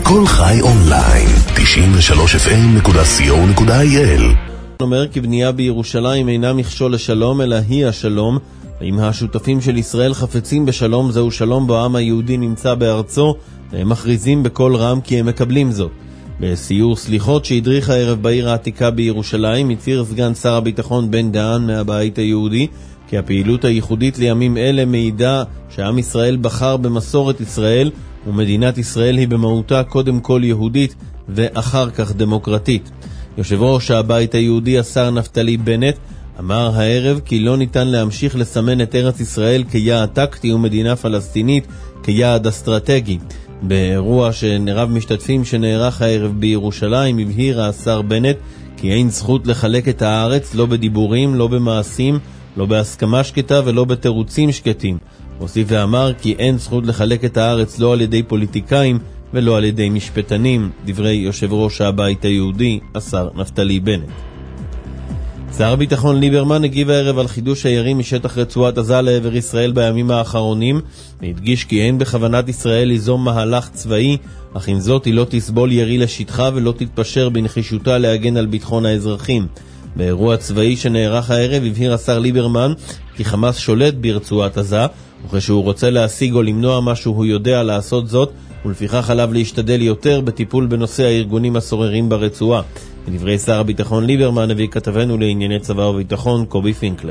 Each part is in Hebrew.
כל חי אונליין, 93fm.co.il. אומר כי בנייה בירושלים אינה מכשול לשלום, אלא היא השלום. ואם השותפים של ישראל חפצים בשלום, זהו שלום בו העם היהודי נמצא בארצו, והם מכריזים בכל רם כי הם מקבלים זאת. בסיור סליחות שהדריך הערב בעיר העתיקה בירושלים, הצהיר סגן שר הביטחון בן דהן מהבית היהודי, כי הפעילות הייחודית לימים אלה מעידה שעם ישראל בחר במסורת ישראל, ומדינת ישראל היא במהותה קודם כל יהודית ואחר כך דמוקרטית. יושב ראש הבית היהודי השר נפתלי בנט אמר הערב כי לא ניתן להמשיך לסמן את ארץ ישראל כיעד טקטי ומדינה פלסטינית כיעד אסטרטגי. באירוע שנרב משתתפים שנערך הערב בירושלים הבהיר השר בנט כי אין זכות לחלק את הארץ לא בדיבורים, לא במעשים, לא בהסכמה שקטה ולא בתירוצים שקטים. הוסיף ואמר כי אין זכות לחלק את הארץ לא על ידי פוליטיקאים ולא על ידי משפטנים, דברי יושב ראש הבית היהודי, השר נפתלי בנט. שר הביטחון ליברמן הגיב הערב על חידוש הירים משטח רצועת עזה לעבר ישראל בימים האחרונים, והדגיש כי אין בכוונת ישראל ליזום מהלך צבאי, אך עם זאת היא לא תסבול ירי לשטחה ולא תתפשר בנחישותה להגן על ביטחון האזרחים. באירוע צבאי שנערך הערב הבהיר השר ליברמן כי חמאס שולט ברצועת עזה, וכשהוא רוצה להשיג או למנוע משהו הוא יודע לעשות זאת, ולפיכך עליו להשתדל יותר בטיפול בנושא הארגונים הסוררים ברצועה. לדברי שר הביטחון ליברמן הביא כתבנו לענייני צבא וביטחון קובי פינקלר.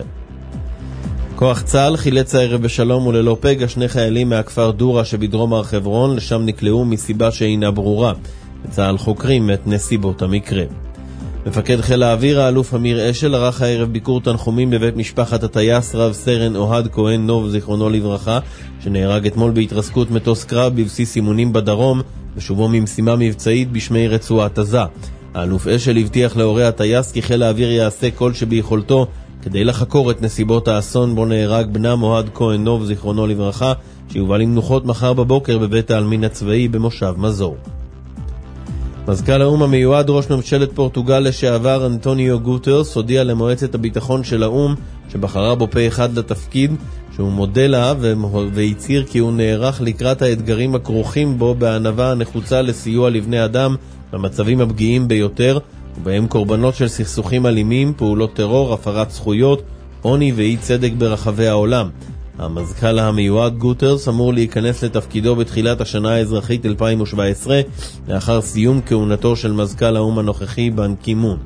כוח צה"ל חילץ הערב בשלום וללא פגע שני חיילים מהכפר דורה שבדרום הר חברון, לשם נקלעו מסיבה שאינה ברורה. צה"ל חוקרים את נסיבות המקרה. מפקד חיל האוויר האלוף אמיר אשל ערך הערב ביקור תנחומים בבית משפחת הטייס רב סרן אוהד כהן נוב זיכרונו לברכה, שנהרג אתמול בהתרסקות מטוס קרב בבסיס אימונים בדרום ושובו ממשימה מבצעית בשמי רצועת עזה. האלוף אשל הבטיח להורי הטייס כי חיל האוויר יעשה כל שביכולתו כדי לחקור את נסיבות האסון בו נהרג בנם אוהד כהן נוב זיכרונו לברכה, שיובל למנוחות מחר בבוקר בבית העלמין הצבאי במושב מזור. מזכ"ל האו"ם המיועד ראש ממשלת פורטוגל לשעבר אנטוניו גוטרס הודיע למועצת הביטחון של האו"ם שבחרה בו פה אחד לתפקיד, שהוא מודה לה והצהיר כי הוא נערך לקראת האתגרים הכרוכים בו בענווה הנחוצה לסיוע לבני אדם במצבים הפגיעים ביותר, ובהם קורבנות של סכסוכים אלימים, פעולות טרור, הפרת זכויות, עוני ואי צדק ברחבי העולם. המזכ"ל המיועד גוטרס אמור להיכנס לתפקידו בתחילת השנה האזרחית 2017, לאחר סיום כהונתו של מזכ"ל האו"ם הנוכחי באן קי מון.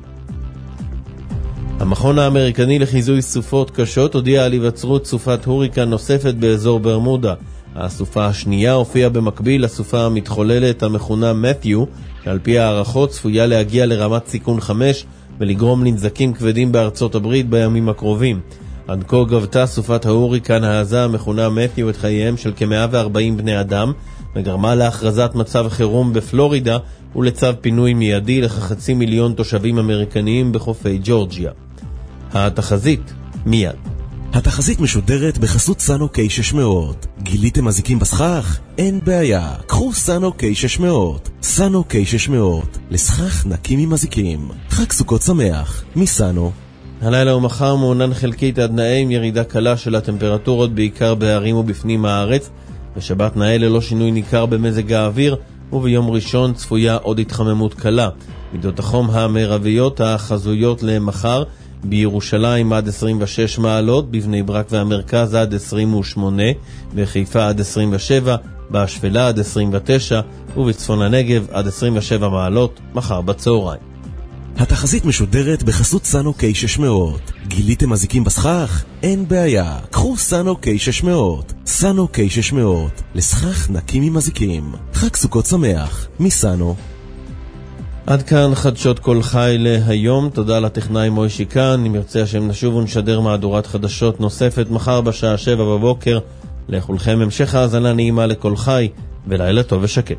המכון האמריקני לחיזוי סופות קשות הודיע על היווצרות סופת הוריקן נוספת באזור ברמודה. הסופה השנייה הופיעה במקביל לסופה המתחוללת המכונה מתיו, שעל פי הערכות צפויה להגיע לרמת סיכון 5 ולגרום לנזקים כבדים בארצות הברית בימים הקרובים. עד כה גבתה סופת ההוריקן העזה המכונה מתיו את חייהם של כ-140 בני אדם, וגרמה להכרזת מצב חירום בפלורידה ולצו פינוי מיידי לכ500,000 תושבים אמריקניים בחופי ג'ורג'יה. התחזית מיד. התחזית משודרת בחסות סאנו K600. גיליתם מזיקים בסכך? אין בעיה, קחו סאנו K600. סאנו K600, לסכך נקי ממזיקים. חג סוכות שמח, מסאנו. הלילה ומחר מעונן חלקית עד נאה עם ירידה קלה של הטמפרטורות בעיקר בערים ובפנים הארץ. בשבת נאה ללא שינוי ניכר במזג האוויר, וביום ראשון צפויה עוד התחממות קלה. מידות החום המרביות החזויות למחר: בירושלים עד 26 מעלות, בבני ברק והמרכז עד 28, בחיפה עד 27, בשפלה עד 29 ובצפון הנגב עד 27 מעלות מחר בצהריים. התחזית משודרת בחסות סאנו K600. גיליתם מזיקים בסכך? אין בעיה, קחו סאנו K600. סאנו K600, לסכך נקי ממזיקים. חג סוכות שמח, מסאנו. עד כאן חדשות כל חי להיום. תודה לטכנאי מוישי כאן. אם ירצה השם נשוב ונשדר מהדורת חדשות נוספת מחר בשעה 7 בבוקר. לכולכם המשך האזנה נעימה לכל חי ולילה טוב ושקט.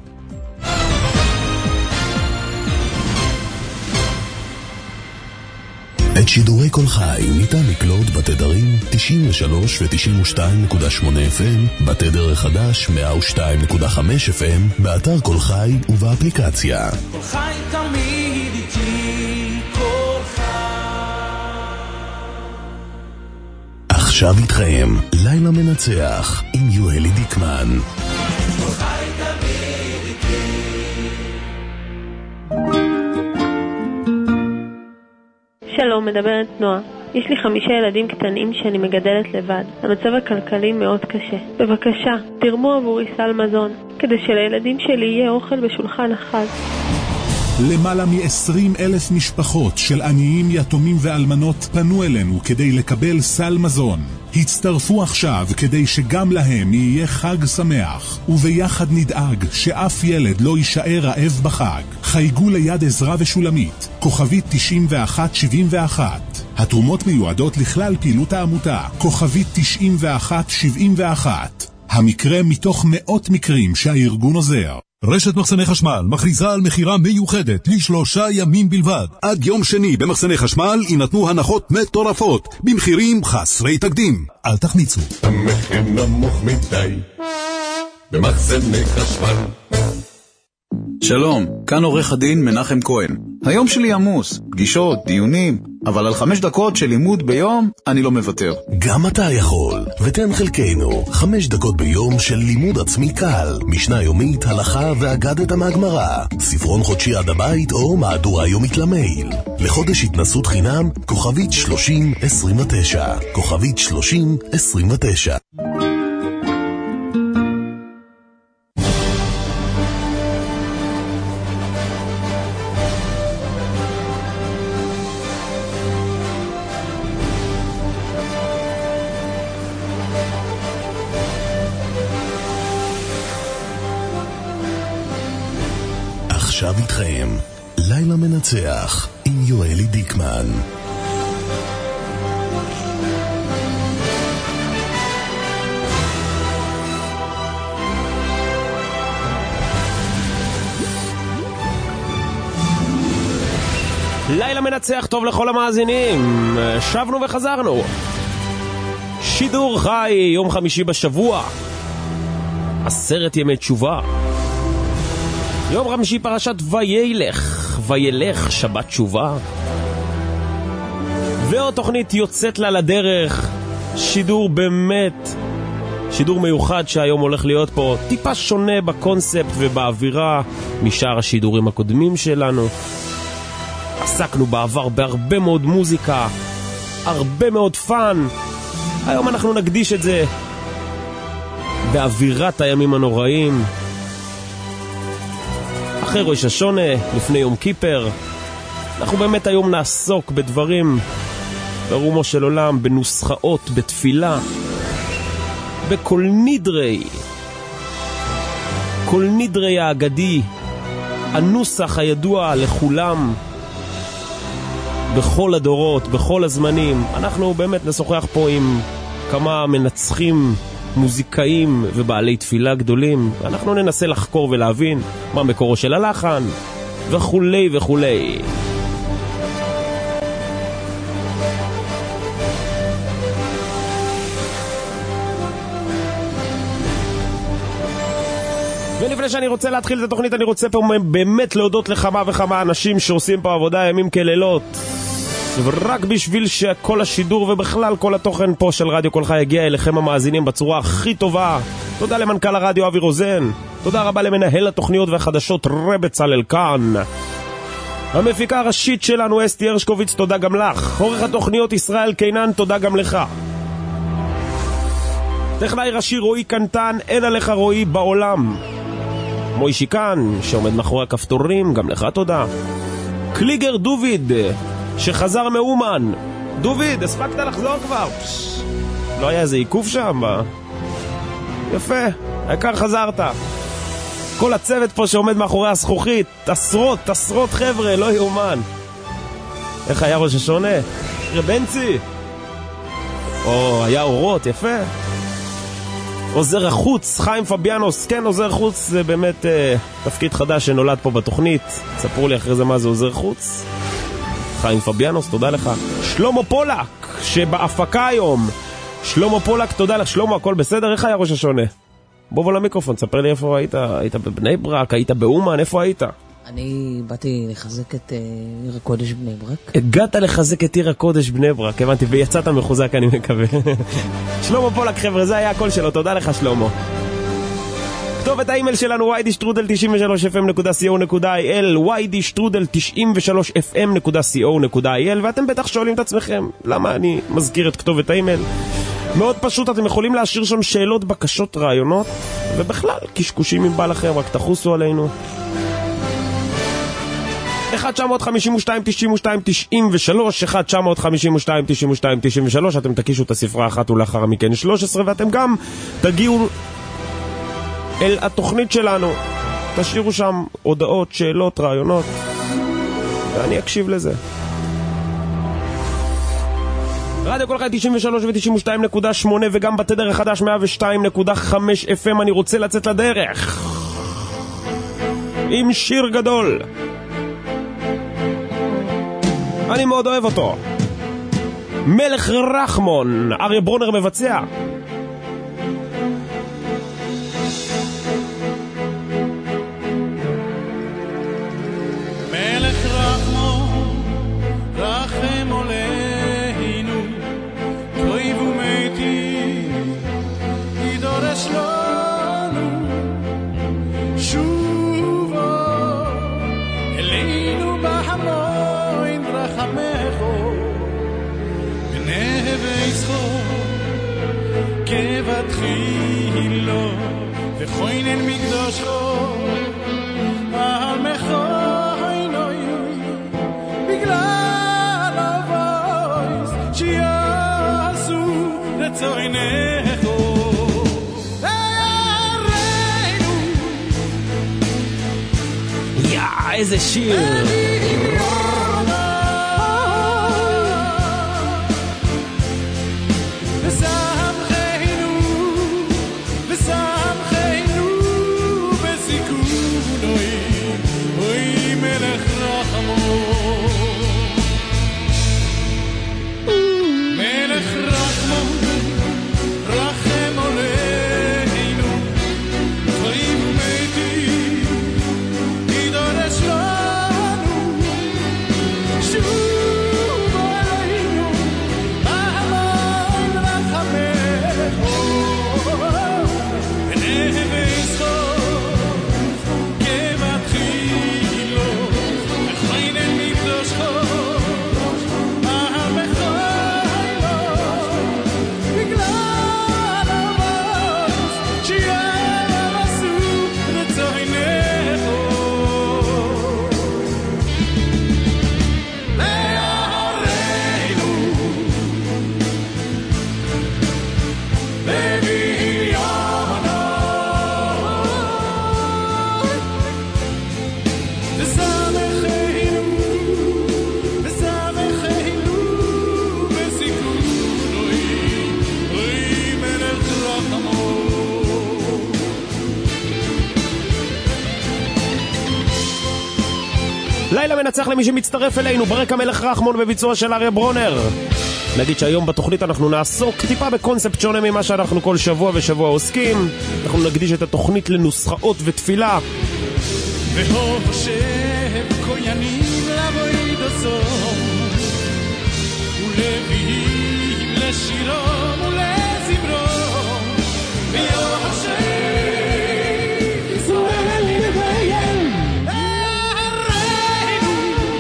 את שידורי כל חי ניתן לקלוט בתדרים 93 ו-92.8 FM, בתדר החדש 102.5 FM, באתר כל חי ובאפליקציה. כל חי תמיד איתי, כל חי. עכשיו איתכם לילה מנצח עם יואלי דיקמן. כל חי תמיד איתי. שלום, מדברת נועה. יש לי 5 ילדים קטנים שאני מגדלת לבד. המצב הכלכלי מאוד קשה. בבקשה, תרמו עבורי סל מזון, כדי שלילדים שלי יהיה אוכל בשולחן החג. למעלה מ-20,000 משפחות של עניים, יתומים ואלמנות פנו אלינו כדי לקבל סל מזון. הצטרפו עכשיו כדי שגם להם יהיה חג שמח, וביחד נדאג שאף ילד לא יישאר רעב בחג. חייגו ליד עזרה ושולמית, כוכבית 9171. התרומות מיועדות לכלל פעילות העמותה, כוכבית 9171. המקרה מתוך מאות מקרים שהארגון עוזר. רשת מחסני חשמל מכריזה על מחירה מיוחדת ל3 ימים בלבד. עד יום שני במחסני חשמל ינתנו הנחות מטורפות במחירים חסרי תקדים. אל תחמיצו. המחיר נמוך מדי במחסני חשמל. שלום, כאן עורך הדין מנחם כהן. היום שלי עמוס, פגישות, דיונים, אבל על 5 דקות של לימוד ביום אני לא מוותר. גם אתה יכול, ותן חלקנו 5 דקות ביום של לימוד עצמי קל, משנה יומית, הלכה ואגדת מהגמרא, ספרון חודשי עד הבית או מהדורה יומית למייל. לחודש התנסות חינם, כוכבית 3029, כוכבית 3029. עכשיו איתכם, לילה מנצח עם יואלי דיקמן. לילה מנצח טוב לכל המאזינים. שבנו וחזרנו. שידור חי, יום חמישי בשבוע. 10 ימי תשובה. יום חמישי פרשת וילך, שבת תשובה. ועוד תוכנית יוצאת לה לדרך. שידור מיוחד שהיום הולך להיות פה טיפה שונה בקונספט ובאווירה משאר השידורים הקודמים שלנו. עסקנו בעבר בהרבה מאוד מוזיקה, הרבה מאוד פן. היום אנחנו נקדיש את זה באווירת הימים הנוראים. אחרי ראש השונה, לפני יום כיפר, אנחנו באמת היום נעסוק בדברים ברומו של עולם, בנוסחאות, בתפילה, בכל נדרי האגדי, הנוסח הידוע לכולם בכל הדורות, בכל הזמנים. אנחנו באמת נשוחח פה עם כמה מנצחים מוזיקאים ובעלי תפילה גדולים. אנחנו ננסה לחקור ולהבין מה מקורו של הלחן וכולי וכולי. ולפני שאני רוצה להתחיל את התוכנית, אני רוצה פה באמת להודות לכמה וכמה אנשים שעושים פה עבודה ימים כלילות, ורק בשביל שכל השידור ובכלל כל התוכן פה של רדיו כל חי יגיע אליכם המאזינים בצורה הכי טובה. תודה למנכ"ל הרדיו אבי רוזן, תודה רבה למנהל התוכניות והחדשות בצלאל כאן, המפיקה הראשית שלנו אסתי הרשקוביץ, תודה גם לך. עורך התוכניות ישראל קינן, תודה גם לך. טכנאי ראשי רועי קנטן, אין עליך רועי בעולם. מוישי כאן שעומד מאחורי הכפתורים, גם לך תודה. קליגר דוביד שחזר מאומן. דוביד, הספקת לחזור כבר? לא היה איזה עיכוב שם? יפה, העיקר חזרת. כל הצוות פה שעומד מאחורי הזכוכית, עשרות חבר'ה, לא יאומן. איך היה ראש השונה? רבנצי? או היה אורות, יפה. עוזר החוץ, חיים פביאנוס. כן, עוזר חוץ זה באמת תפקיד חדש שנולד פה בתוכנית. ספרו לי אחרי זה מה זה עוזר חוץ. חיים פביאנוס, תודה לך. שלמה פולק, שבהפקה היום. שלמה פולק, תודה לך. שלמה, הכל בסדר? איך היה ראש השונה? בוא למיקרופון, תספר לי איפה היית. היית בבני ברק, היית באומן, איפה היית? אני באתי לחזק את עיר הקודש בני ברק. הגעת לחזק את עיר הקודש בני ברק, הבנתי, ויצאת מחוזק אני מקווה. שלמה פולק, חבר'ה, זה היה הכל שלו, תודה לך שלמה. כתובת האימייל שלנו yd@93fm.co.il yd@93fm.co.il ואתם בטח שואלים את עצמכם למה אני מזכיר את כתובת האימייל. מאוד פשוט, אתם יכולים להשאיר שם שאלות, בקשות, רעיונות ובכלל קשקושים אם בא לכם, רק תחוסו עלינו. 1-952-92-93 1-952-92-93. אתם תקישו את הספרה אחת ולאחר מכן 13 ואתם גם תגיעו אל התוכנית שלנו, תשאירו שם הודעות, שאלות, רעיונות ואני אקשיב לזה. רדיו כל חי 93 ו-92.8 וגם בתדר החדש 102.5 FM. אני רוצה לצאת לדרך עם שיר גדול, אני מאוד אוהב אותו, מלך רחמון, אריה ברונר מבצע. מלך רחמון, רחם עלינו, טוב ומתים, ידורש לנו שובו אלינו בהמון רחמךו, בני ביצחו כבתחילו וכוינן מקדושו העמךו בגלל הוויס שיעשו לצוינךו ויערנו. יא, איזה שיר. לילה מנצח למי שמצטרף אלינו, ברקע מלך רחמון בביצוע של אריה ברונר. נגיד שהיום בתוכנית אנחנו נעסוק טיפה בקונספט שונה ממה שאנחנו כל שבוע ושבוע עוסקים. אנחנו נקדיש את התוכנית לנוסחאות ותפילה. והושב כהנים לבוי דוסום ולביאים לשירום ולזמרום ויושב ישראל לביים הרנו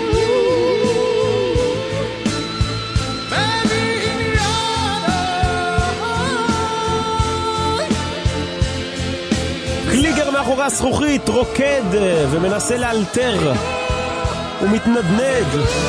בבניינו. קליגר מאחורי הזכוכית רוקד ומנסה לאלתר ומתנדנד.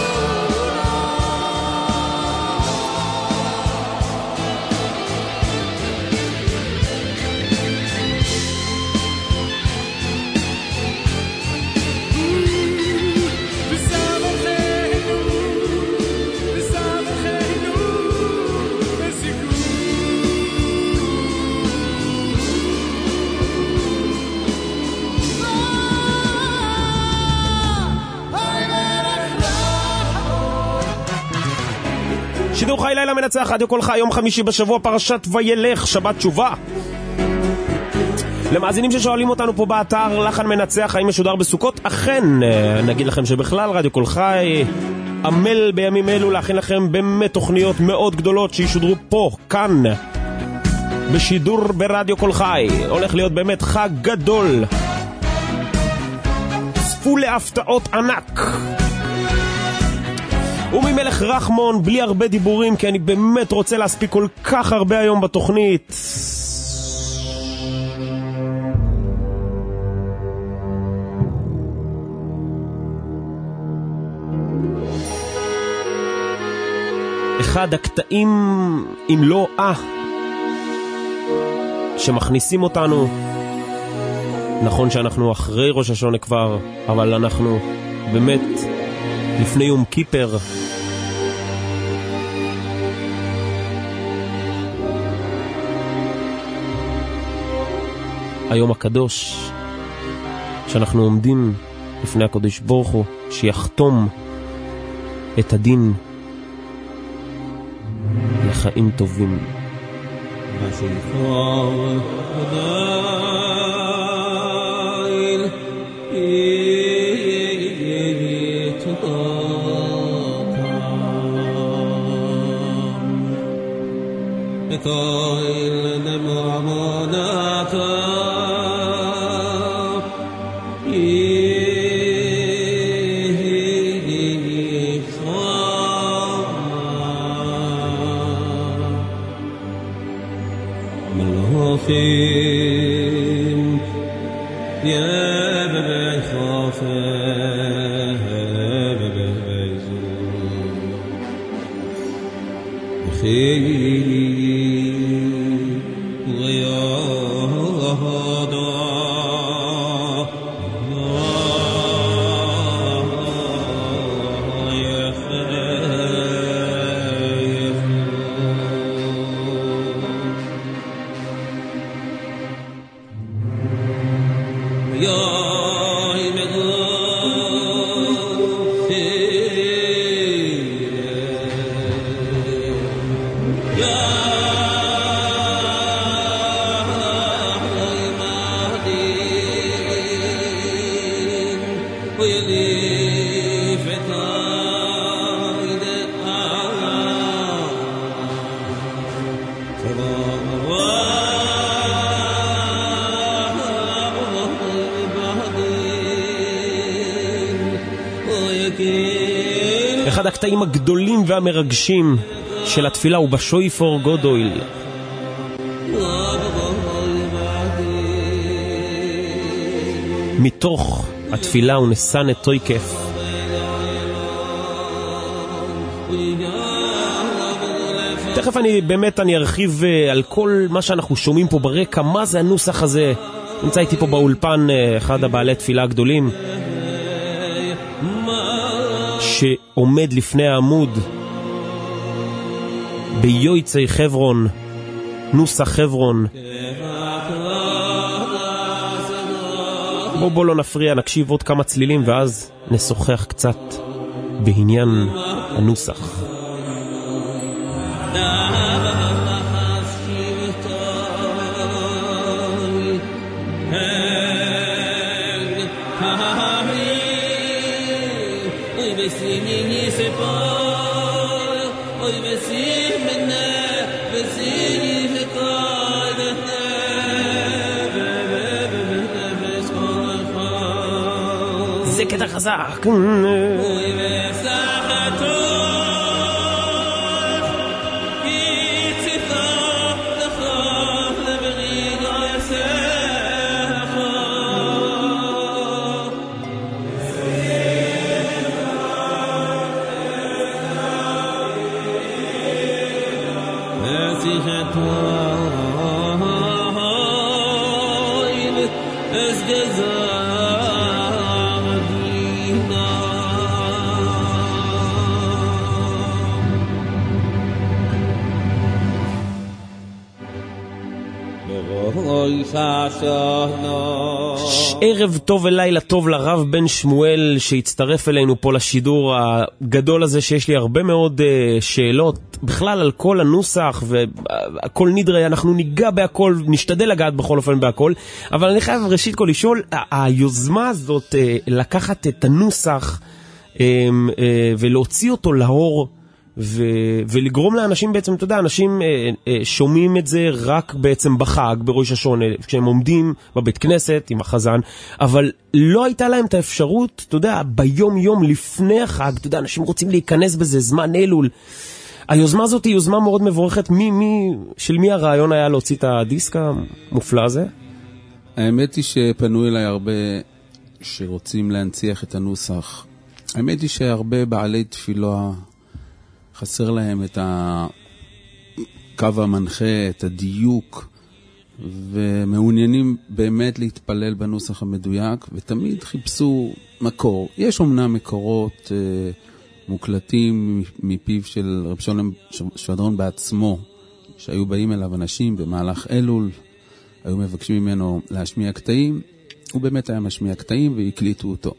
שידור חי לילה מנצח רדיו כל חי, יום חמישי בשבוע, פרשת וילך, שבת תשובה. למאזינים ששואלים אותנו פה באתר לחן מנצח האם משודר בסוכות, אכן נגיד לכם שבכלל רדיו כל חי עמל בימים אלו להכין לכם באמת תוכניות מאוד גדולות שישודרו פה, כאן בשידור ברדיו כל חי. הולך להיות באמת חג גדול. צפו להפתעות ענק. וממלך רחמון, בלי הרבה דיבורים, כי אני באמת רוצה להספיק כל כך הרבה היום בתוכנית. אחד הקטעים, אם לא שמכניסים אותנו, נכון שאנחנו אחרי ראש השונה כבר, אבל אנחנו באמת לפני יום כיפר. היום הקדוש, שאנחנו עומדים לפני הקדוש ברוך הוא, שיחתום את הדין לחיים טובים. אחד הקטעים הגדולים והמרגשים של התפילה הוא בשויפור גודויל. מתוך התפילה הוא נסן את תויקף. תכף אני ארחיב על כל מה שאנחנו שומעים פה ברקע, מה זה הנוסח הזה. נמצא איתי פה באולפן אחד הבעלי תפילה הגדולים שעומד לפני העמוד ביועצי חברון, נוסח חברון. בוא לא נפריע, נקשיב עוד כמה צלילים ואז נשוחח קצת בעניין הנוסח. זה קטע חזק. ערב טוב ולילה טוב לרב בן שמואל שהצטרף אלינו פה לשידור הגדול הזה, שיש לי הרבה מאוד שאלות בכלל על כל הנוסח והכל נדרה, אנחנו ניגע בהכל, נשתדל לגעת בכל אופן בהכל, אבל אני חייב ראשית כל לשאול, היוזמה הזאת לקחת את הנוסח ולהוציא אותו לאור ולגרום לאנשים בעצם, אתה יודע, אנשים שומעים את זה רק בעצם בחג, בראש השונה, כשהם עומדים בבית כנסת עם החזן, אבל לא הייתה להם את האפשרות, אתה יודע, ביום יום לפני החג, אתה יודע, אנשים רוצים להיכנס בזה, זמן אלול. היוזמה הזאת היא יוזמה מאוד מבורכת. של מי הרעיון היה להוציא את הדיסק המופלא הזה? האמת היא שפנו אליי הרבה שרוצים להנציח את הנוסח. האמת היא שהרבה בעלי תפילה חסר להם את הקו המנחה, את הדיוק, ומעוניינים באמת להתפלל בנוסח המדויק, ותמיד חיפשו מקור. יש אומנם מקורות מוקלטים מפיו של רב שולם שבדרון בעצמו, שהיו באים אליו אנשים במהלך אלול, היו מבקשים ממנו להשמיע קטעים, הוא באמת היה משמיע קטעים והקליטו אותו.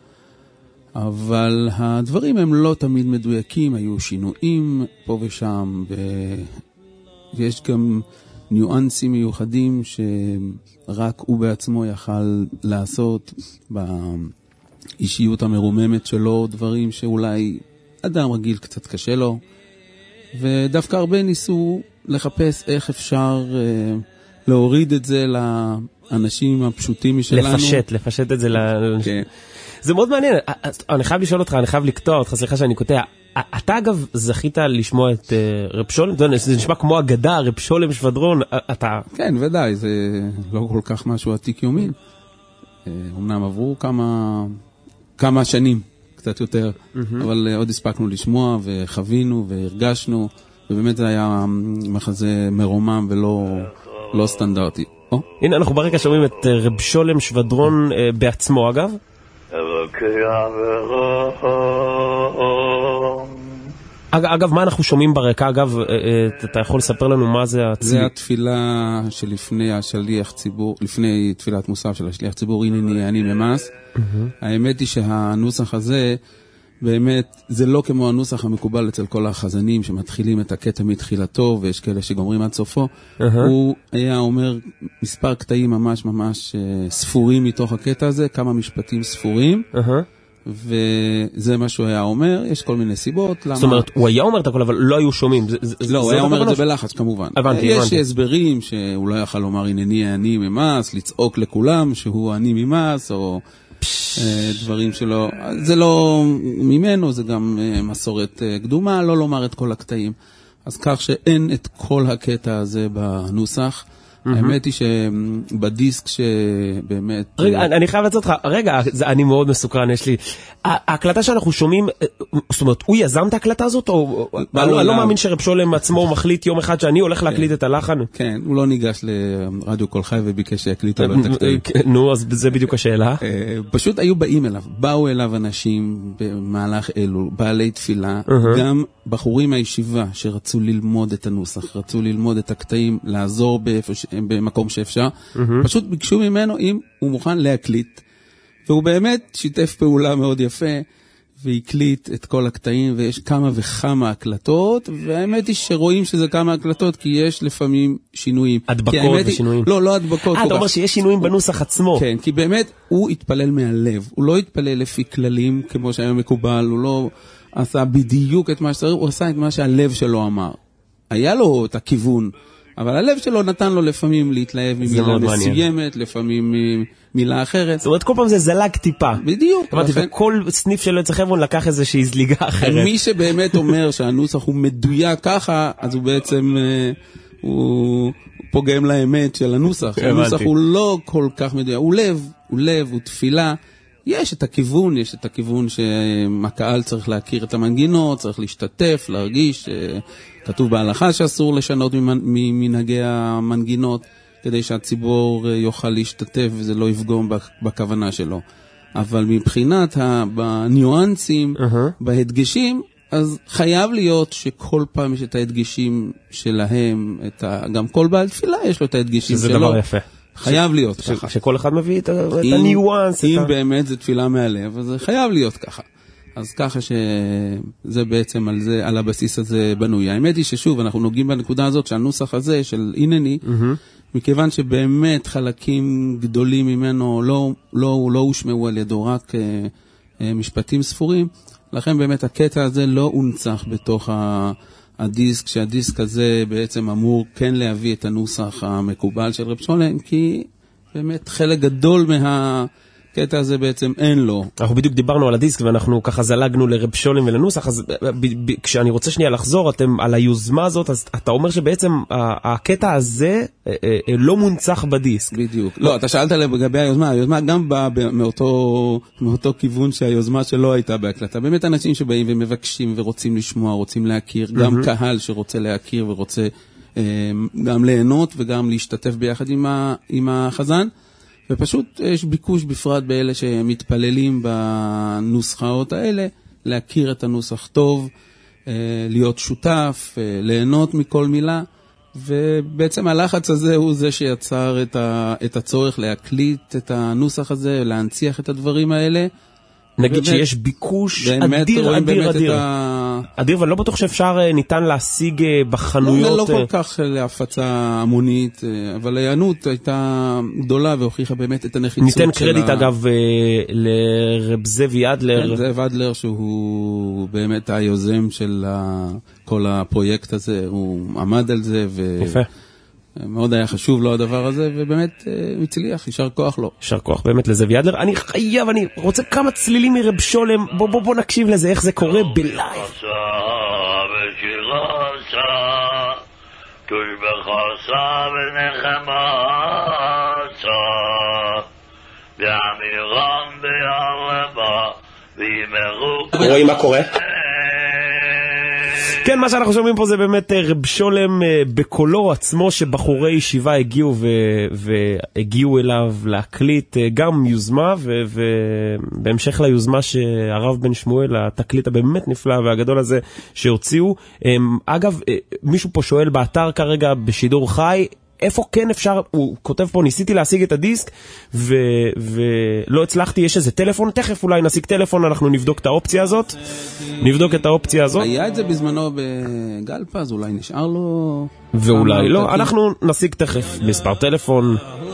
אבל הדברים הם לא תמיד מדויקים, היו שינויים פה ושם, ויש גם ניואנסים מיוחדים שרק הוא בעצמו יכל לעשות באישיות המרוממת שלו, דברים שאולי אדם רגיל קצת קשה לו, ודווקא הרבה ניסו לחפש איך אפשר להוריד את זה לאנשים הפשוטים משלנו. לפשט את זה לאנשים. זה מאוד מעניין. אני חייב לשאול אותך, אני חייב לקטוע אותך, סליחה שאני קוטע. אתה אגב זכית לשמוע את רב שולם? זה נשמע כמו אגדה, רב שולם שבדרון. כן, ודאי, זה לא כל כך משהו עתיק יומין. אמנם עברו כמה שנים, קצת יותר, אבל עוד הספקנו לשמוע וחווינו והרגשנו, ובאמת זה היה מחזה מרומם ולא סטנדרטי. הנה, אנחנו ברקע שומעים את רב שולם שבדרון בעצמו, אגב. אגב, מה אנחנו שומעים ברקע? אגב, אתה יכול לספר לנו מה זה? זה התפילה שלפני השליח ציבור, לפני תפילת מוסף של השליח ציבור, הנני אני ממס. האמת היא שהנוסח הזה, באמת, זה לא כמו הנוסח המקובל אצל כל החזנים שמתחילים את הקטע מתחילתו, ויש כאלה שגומרים עד סופו. הוא היה אומר מספר קטעים ממש ממש ספורים מתוך הקטע הזה, כמה משפטים ספורים, וזה מה שהוא היה אומר. יש כל מיני סיבות. זאת אומרת, הוא היה אומר את הכל, אבל לא היו שומעים. לא, הוא היה אומר את זה בלחץ כמובן. יש הסברים שהוא לא יכל לומר הנני אני ממס, לצעוק לכולם שהוא אני ממס, או דברים שלו, זה לא ממנו, זה גם מסורת קדומה, לא לומר את כל הקטעים. אז כך שאין את כל הקטע הזה בנוסח. האמת היא שבדיסק שבאמת... רגע, אני חייב לצאת לך, רגע, אני מאוד מסוקרן, יש לי... ההקלטה שאנחנו שומעים, זאת אומרת, הוא יזם את ההקלטה הזאת, או... אני לא מאמין שרב שולם עצמו מחליט יום אחד שאני הולך להקליט את הלחן. כן, הוא לא ניגש לרדיו כל חי וביקש שיקליט לו את הקטעים. נו, אז זה בדיוק השאלה. פשוט היו באים אליו, באו אליו אנשים במהלך אלול, בעלי תפילה, גם בחורים מהישיבה שרצו ללמוד את הנוסח, רצו ללמוד את הקטעים, לעזור במקום שאפשר, פשוט ביקשו ממנו אם הוא מוכן להקליט, והוא באמת שיתף פעולה מאוד יפה, והקליט את כל הקטעים, ויש כמה וכמה הקלטות, והאמת היא שרואים שזה כמה הקלטות, כי יש לפעמים שינויים. הדבקות ושינויים. לא הדבקות. אתה אומר שיש שינויים בנוסח עצמו. כן, כי באמת הוא התפלל מהלב, הוא לא התפלל לפי כללים, כמו שהיה מקובל, הוא לא עשה בדיוק את מה שצריך, הוא עשה את מה שהלב שלו אמר. היה לו את הכיוון, אבל הלב שלו נתן לו לפעמים להתלהב ממילה מסוימת, לפעמים מילה אחרת. זאת אומרת, כל פעם זה זלג טיפה. בדיוק. כל סניף של יצא חברון לקח איזושהי זליגה אחרת. מי שבאמת אומר שהנוסח הוא מדויק ככה, אז הוא בעצם, הוא פוגם לאמת של הנוסח. הנוסח הוא לא כל כך מדויק. הוא לב, הוא תפילה. יש את הכיוון שהקהל צריך להכיר את המנגינות, צריך להשתתף, להרגיש, כתוב בהלכה שאסור לשנות ממנהגי המנגינות, כדי שהציבור יוכל להשתתף וזה לא יפגום בכוונה שלו. אבל מבחינת בניואנסים, בהדגשים, אז חייב להיות שכל פעם יש את ההדגשים שלהם, גם כל בעל תפילה יש לו את ההדגשים שלו. זה דבר יפה. חייב להיות ככה. שכל אחד מביא את הניואנס. אם באמת זה תפילה מהלב, אז זה חייב להיות ככה. אז ככה שזה בעצם על הבסיס הזה בנוי. האמת היא ששוב, אנחנו נוגעים בנקודה הזאת שהנוסח הזה של אינני, מכיוון שבאמת חלקים גדולים ממנו לא הושמעו על ידו, רק משפטים ספורים, לכן באמת הקטע הזה לא הונצח בתוך הדיסק, שהדיסק הזה בעצם אמור כן להביא את הנוסח המקובל של רב שולם, כי באמת חלק גדול הקטע הזה בעצם אין לו. אנחנו בדיוק דיברנו על הדיסק ואנחנו ככה זלגנו לרב שולם ולנוסח, אז כשאני רוצה שנייה לחזור על היוזמה הזאת, אז אתה אומר שבעצם הקטע הזה לא מונצח בדיסק. בדיוק. לא, אתה שאלת לגבי היוזמה גם באה מאותו כיוון שהיוזמה שלא הייתה בהקלטה. באמת אנשים שבאים ומבקשים ורוצים לשמוע, רוצים להכיר, גם קהל שרוצה להכיר ורוצה גם ליהנות וגם להשתתף ביחד עם החזן. ופשוט יש ביקוש בפרט באלה שמתפללים בנוסחאות האלה, להכיר את הנוסח טוב, להיות שותף, ליהנות מכל מילה, ובעצם הלחץ הזה הוא זה שיצר את הצורך להקליט את הנוסח הזה, להנציח את הדברים האלה. נגיד שיש ביקוש אדיר, אדיר, ואני לא בטוח שאפשר ניתן להשיג בחנויות. לא כל כך להפצה המונית, אבל ההיענות הייתה גדולה והוכיחה באמת את הנחיצות שלה. ניתן קרדיט אגב לרב זאבי אדלר. זאב אדלר שהוא באמת היוזם של כל הפרויקט הזה, הוא עמד על זה יפה. מאוד היה חשוב לו הדבר הזה, ובאמת הצליח, יישר כוח לו. יישר כוח באמת לזאבי אדלר. אני רוצה כמה צלילים מרב שולם, בוא נקשיב לזה, איך זה קורה בלייב. רואים מה קורה? כן, מה שאנחנו שומעים פה זה באמת רב שולם בקולו עצמו, שבחורי ישיבה הגיעו והגיעו אליו להקליט גם יוזמה, ובהמשך ליוזמה שהרב בן שמואל, התקליט הבאמת נפלא והגדול הזה שהוציאו. אגב, מישהו פה שואל באתר כרגע בשידור חי, איפה כן אפשר, הוא כותב פה, ניסיתי להשיג את הדיסק ולא הצלחתי, יש איזה טלפון, תכף אולי נשיג טלפון, אנחנו נבדוק את האופציה הזאת, נבדוק את האופציה הזאת. היה את זה בזמנו בגלפה, אז אולי נשאר לו... ואולי לא, אנחנו נשיג תכף מספר טלפון.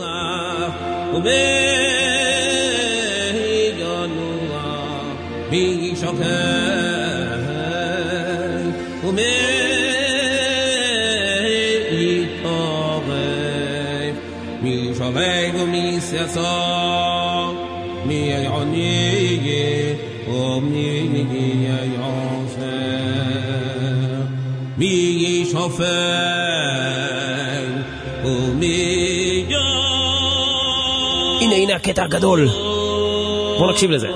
شویگ می سیاسا می یعنی و می یافر می شافر و می הנה הקטע הגדול, בוא נקשיב לזה.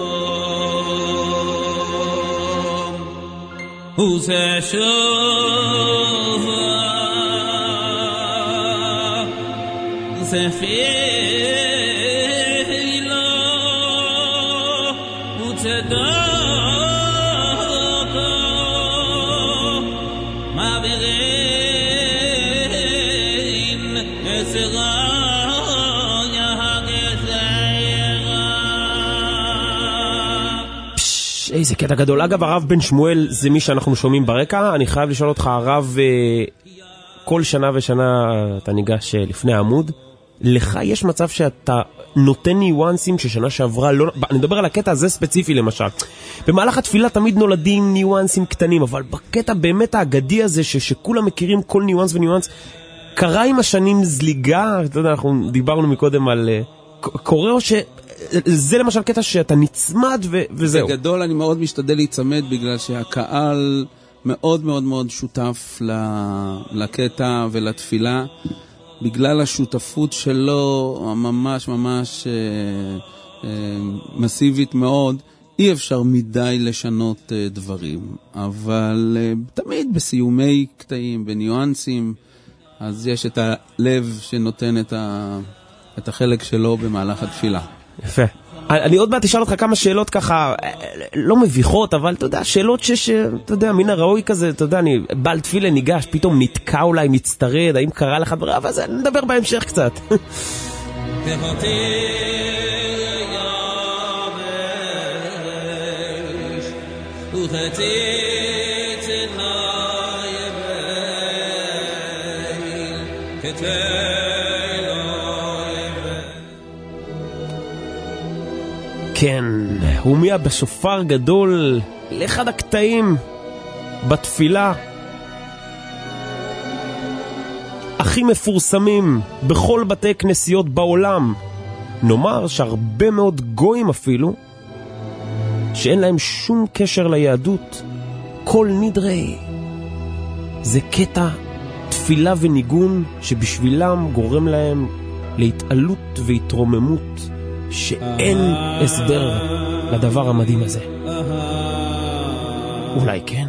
הוא זה שוב سفيلا وتصدقا ما بغين اسغايا هكذا איזה קטע גדול. אגב, הרב בן שמואל זה מי שאנחנו שומעים ברקע. אני חייב לשאול אותך, הרב, כל שנה ושנה אתה ניגש לפני העמוד, לך יש מצב שאתה נותן ניואנסים ששנה שעברה לא... אני מדבר על הקטע הזה ספציפי למשל. במהלך התפילה תמיד נולדים ניואנסים קטנים, אבל בקטע באמת האגדי הזה שכולם מכירים כל ניואנס וניואנס, קרה עם השנים זליגה, אתה יודע, אנחנו דיברנו מקודם על... קורה או זה למשל קטע שאתה נצמד וזהו. בגדול אני מאוד משתדל להצמד בגלל שהקהל מאוד מאוד מאוד שותף לקטע ולתפילה. בגלל השותפות שלו ממש ממש מסיבית מאוד, אי אפשר מדי לשנות דברים, אבל תמיד בסיומי קטעים, בניואנסים, אז יש את הלב שנותן את החלק שלו במהלך התפילה. יפה. אני עוד מעט אשאל אותך כמה שאלות ככה, לא מביכות, אבל אתה יודע, שאלות אתה יודע, מן הראוי כזה, אתה יודע, אני בעל תפילה ניגש, פתאום נתקע אולי, מצטרד, האם קרה לך דברים, אבל נדבר בהמשך קצת. כן, הומיע בשופר גדול לאחד הקטעים בתפילה הכי מפורסמים בכל בתי כנסיות בעולם. נאמר שהרבה מאוד גויים אפילו שאין להם שום קשר ליהדות, כל נדרי זה קטע תפילה וניגון שבשבילם גורם להם להתעלות והתרוממות שאין הסבר לדבר המדהים הזה. אולי כן?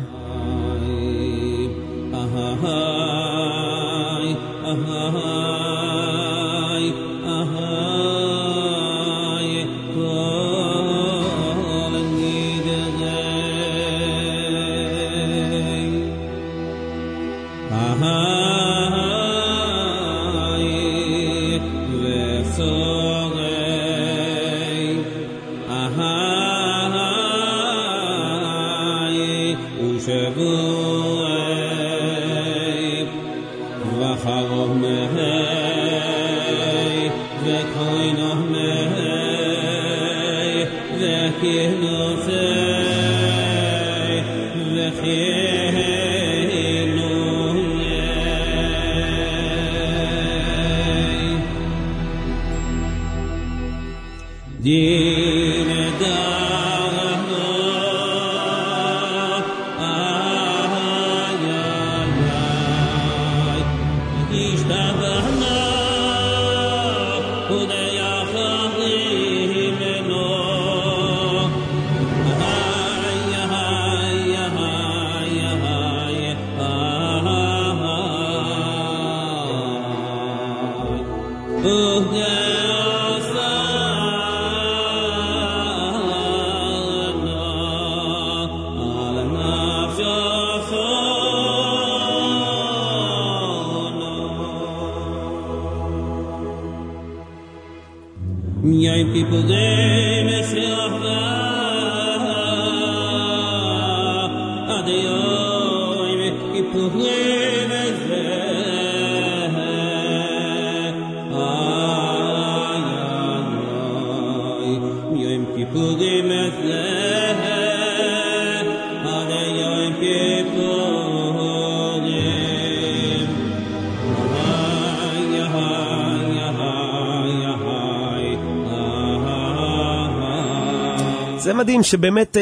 זה מדהים שבאמת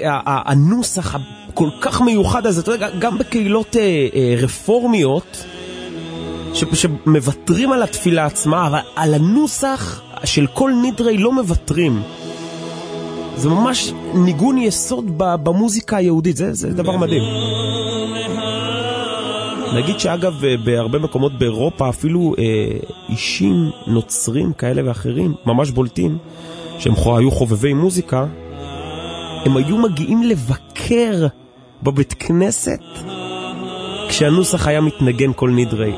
הנוסח הכל כך מיוחד הזה, אתה יודע, גם בקהילות רפורמיות שמוותרים על התפילה עצמה, אבל על הנוסח של כל נדרי לא מוותרים. זה ממש ניגון יסוד במוזיקה היהודית, זה דבר מדהים. נגיד שאגב בהרבה מקומות באירופה אפילו אישים נוצרים כאלה ואחרים ממש בולטים שהם היו חובבי מוזיקה, הם היו מגיעים לבקר בבית כנסת כשהנוסח היה מתנגן כל נדרי.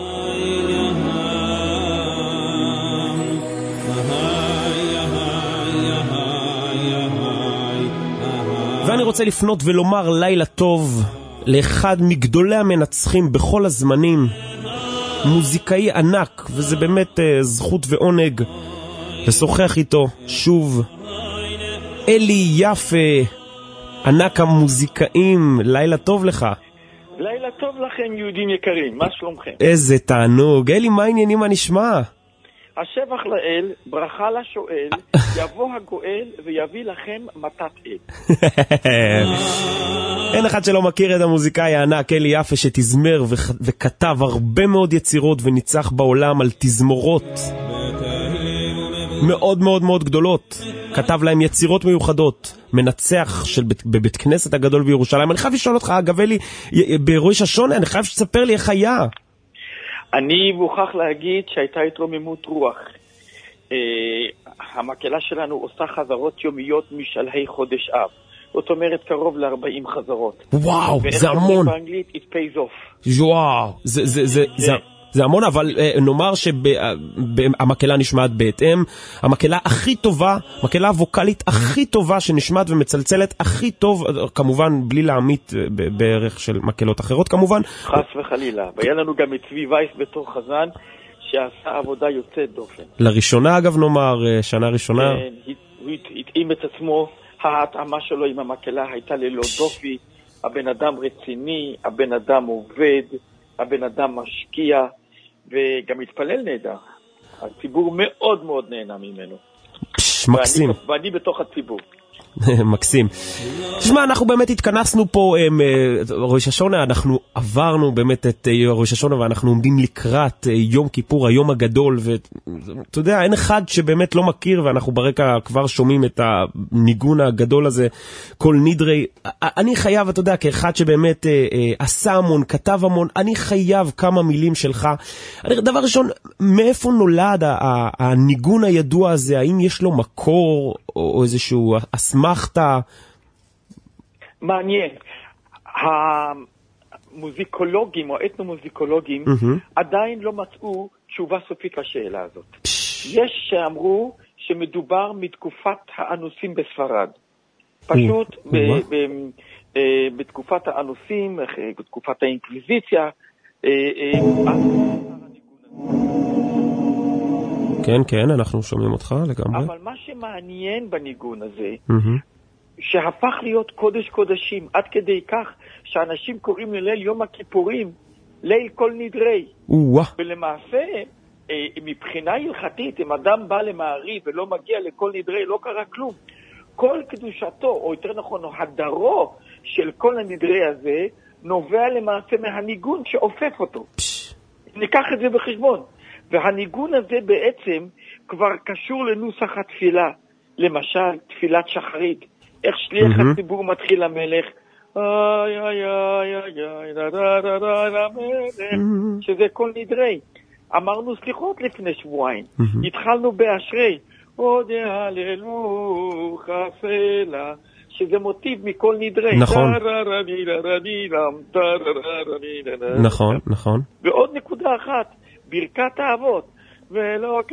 ואני רוצה לפנות ולומר לילה טוב לאחד מגדולי המנצחים בכל הזמנים, מוזיקאי ענק, וזה באמת זכות ועונג לשוחח איתו שוב. אלי יפה, ענק המוזיקאים, לילה טוב לך. לילה טוב לכם יהודים יקרים, מה שלומכם? איזה תענוג. אלי, מה העניינים, מה נשמע? השבח לאל, ברכה לשואל, יבוא הגואל ויביא לכם מתת אל. אין אחד שלא מכיר את המוזיקאי הענק אלי יפה שתזמר וכתב הרבה מאוד יצירות וניצח בעולם על תזמורות מאוד מאוד מאוד גדולות. כתב להם יצירות מיוחדות, מנצח בבית כנסת הגדול בירושלים. אני חייב לשאול אותך, אגב אלי, בראש השונה, אני חייב שתספר לי איך היה. אני מוכרח להגיד שהייתה התרוממות רוח. המקהלה שלנו עושה חזרות יומיות משלהי חודש אב. זאת אומרת קרוב ל-40 חזרות. וואו, זה המון. באנגלית it pays off. וואו, זה המון, אבל נאמר שהמקהלה נשמעת בהתאם. המקהלה הכי טובה, המקהלה הווקלית הכי טובה שנשמעת ומצלצלת הכי טוב, כמובן בלי להעמיד בערך של מקהלות אחרות כמובן. חס וחלילה. והיה לנו גם את צבי וייס בתור חזן שעשה עבודה יוצאת דופן. לראשונה אגב נאמר, שנה ראשונה. הוא התאים את עצמו ההתאמה שלו עם המקהלה הייתה ללא דופי, הבן אדם רציני, הבן אדם עובד, הבן אדם משקיע, וגם התפלל נהדר. הציבור מאוד מאוד נהנה ממנו. מקסים. ואני בתוך הציבור. מקסים. תשמע, אנחנו באמת התכנסנו פה ראש השונה, אנחנו עברנו באמת את ראש השונה ואנחנו עומדים לקראת יום כיפור, היום הגדול, ואתה יודע, אין אחד שבאמת לא מכיר, ואנחנו ברקע כבר שומעים את הניגון הגדול הזה, כל נדרי. אני חייב, אתה יודע, כאחד שבאמת עשה המון, כתב המון, אני חייב כמה מילים שלך. דבר ראשון, מאיפה נולד הניגון הידוע הזה? האם יש לו מקור או איזשהו אסמכתה? מעניין. המוזיקולוגים או האתנומוזיקולוגים עדיין לא מצאו תשובה סופית לשאלה הזאת. יש שאמרו שמדובר מתקופת האנוסים בספרד. פשוט בתקופת האנוסים, בתקופת האינקוויזיציה. כן, כן, אנחנו שומעים אותך לגמרי. אבל מה שמעניין בניגון הזה, שהפך להיות קודש קודשים, עד כדי כך שאנשים קוראים לליל יום הכיפורים, ליל כל נדרי. ולמעשה, מבחינה הלכתית, אם אדם בא למעריב ולא מגיע לכל נדרי, לא קרה כלום. כל קדושתו, או יותר נכון, הדרו של כל הנדרי הזה, נובע למעשה מהניגון שאופף אותו. ניקח את זה בחשבון. והניגון הזה בעצם כבר קשור לנוסח התפילה. למשל, תפילת שחרית. איך שליח הציבור מתחיל למלך, איי איי איי איי דה דה דה דה למלך, שזה כל נדרי. אמרנו סליחות לפני שבועיים. התחלנו באשרי, עוד יהללו חסלה, שזה מוטיב מכל נדרי. נכון. נכון, נכון. ועוד נקודה אחת, ברכת האבות, ואלוקי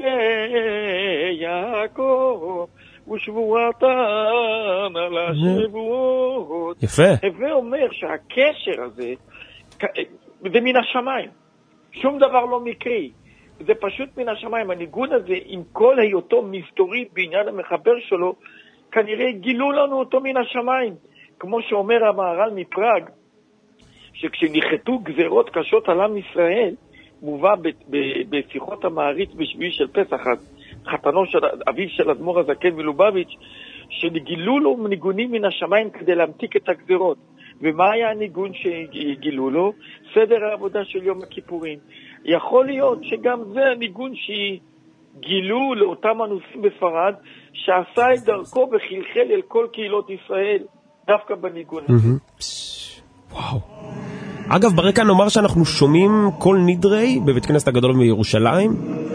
יעקב ושבועתם על השבועות. יפה. הווה אומר שהקשר הזה זה מן השמיים, שום דבר לא מקרי, זה פשוט מן השמיים. הניגון הזה עם כל היותו מסתורית בעניין המחבר שלו, כנראה גילו לנו אותו מן השמיים, כמו שאומר המהר"ל מפראג, שכשנחתו גזרות קשות על עם ישראל, מובא בשיחות המעריץ בשביעי של פסח, חתנו של אביו של אדמו"ר הזקן מלובביץ', שגילו לו ניגונים מן השמיים כדי להמתיק את הגזרות. ומה היה הניגון שגילו לו? סדר העבודה של יום הכיפורים. יכול להיות שגם זה הניגון שגילו לאותם אנוסים בספרד, שעשה את דרכו וחלחל אל כל קהילות ישראל, דווקא בניגון הזה. וואו. אגב, ברקע נאמר שאנחנו שומעים כל נדרי בבית כנסת הגדול בירושלים